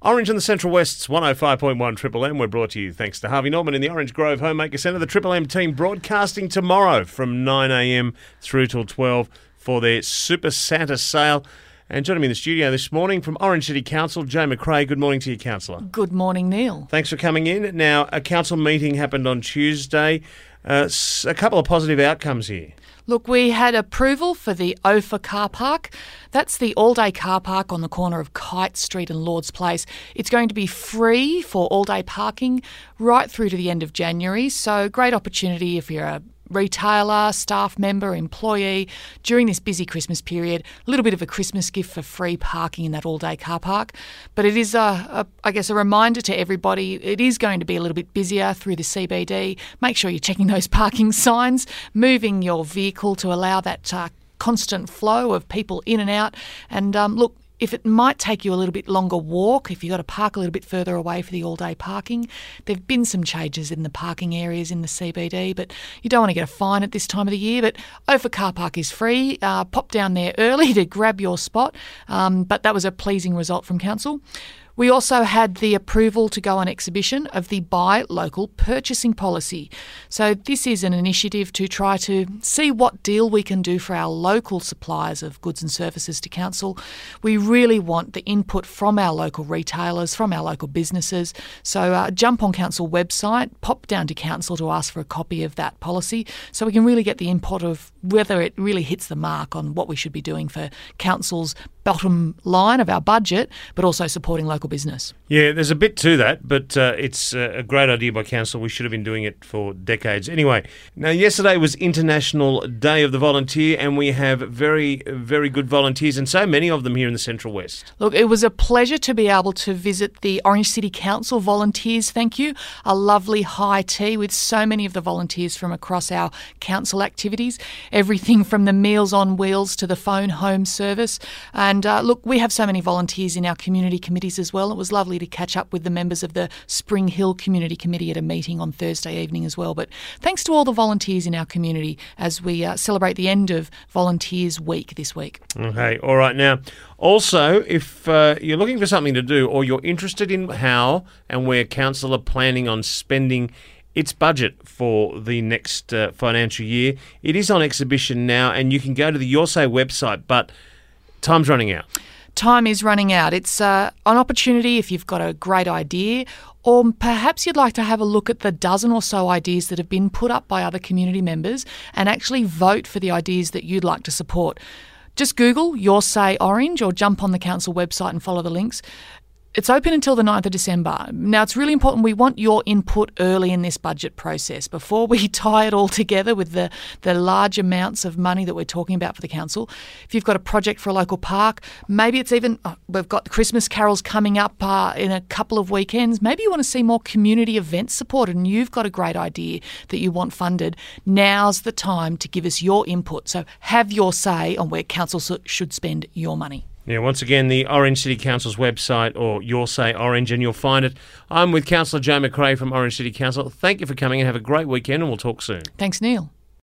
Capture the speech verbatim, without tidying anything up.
Orange in the Central West's one oh five point one Triple M. We're brought to you thanks to Harvey Norman in the Orange Grove Homemaker Centre. The Triple M team broadcasting tomorrow from nine a.m. through till twelve for their Super Santa sale. And joining me in the studio this morning from Orange City Council, Joe McRae. Good morning to you, Councillor. Good morning, Neil. Thanks for coming in. Now, a council meeting happened on Tuesday. Uh, a couple of positive outcomes here. Look, we had approval for the Ophir car park. That's the all-day car park on the corner of Kite Street and Lord's Place. It's going to be free for all-day parking right through to the end of January. So great opportunity if you're a retailer, staff member, employee, during this busy Christmas period. A little bit of a Christmas gift for free parking in that all-day car park. But it is, a, a, I guess, a reminder to everybody, it is going to be a little bit busier through the C B D. Make sure you're checking those parking signs, moving your vehicle to allow that uh, constant flow of people in and out. And um, look, if it might take you a little bit longer walk, if you've got to park a little bit further away for the all-day parking, there have been some changes in the parking areas in the C B D, but you don't want to get a fine at this time of the year. But Ophir car park is free. Uh, pop down there early to grab your spot. Um, but that was a pleasing result from Council. We also had the approval to go on exhibition of the Buy Local purchasing policy. So this is an initiative to try to see what deal we can do for our local suppliers of goods and services to council. We really want the input from our local retailers, from our local businesses. So uh, jump on council website, pop down to council to ask for a copy of that policy so we can really get the input of whether it really hits the mark on what we should be doing for council's bottom line of our budget, but also supporting local business. Yeah, there's a bit to that, but uh, it's uh, a great idea by council. We should have been doing it for decades. Anyway, now yesterday was International Day of the Volunteer, and we have very, very good volunteers, and so many of them here in the Central West. Look, it was a pleasure to be able to visit the Orange City Council volunteers, thank you. A lovely high tea with so many of the volunteers from across our council activities, everything from the Meals on Wheels to the phone home service. And uh, look, we have so many volunteers in our community committees as well. It was lovely to catch up with the members of the Spring Hill Community Committee at a meeting on Thursday evening as well. But thanks to all the volunteers in our community as we uh, celebrate the end of Volunteers Week this week. Okay, all right. Now, also, if uh, you're looking for something to do or you're interested in how and where council are planning on spending its budget for the next uh, financial year, it is on exhibition now, and you can go to the Your Say website, but time's running out. Time is running out. It's uh, an opportunity if you've got a great idea, or perhaps you'd like to have a look at the dozen or so ideas that have been put up by other community members and actually vote for the ideas that you'd like to support. Just Google Your Say Orange or jump on the council website and follow the links. It's open until the ninth of December. Now, it's really important we want your input early in this budget process before we tie it all together with the, the large amounts of money that we're talking about for the council. If you've got a project for a local park, maybe it's even, oh, we've got the Christmas carols coming up uh, in a couple of weekends. Maybe you want to see more community events supported and you've got a great idea that you want funded. Now's the time to give us your input. So have your say on where council should spend your money. Yeah, once again, the Orange City Council's website or Your Say Orange, and you'll find it. I'm with Councillor Joe McRae from Orange City Council. Thank you for coming and have a great weekend, and we'll talk soon. Thanks, Neil.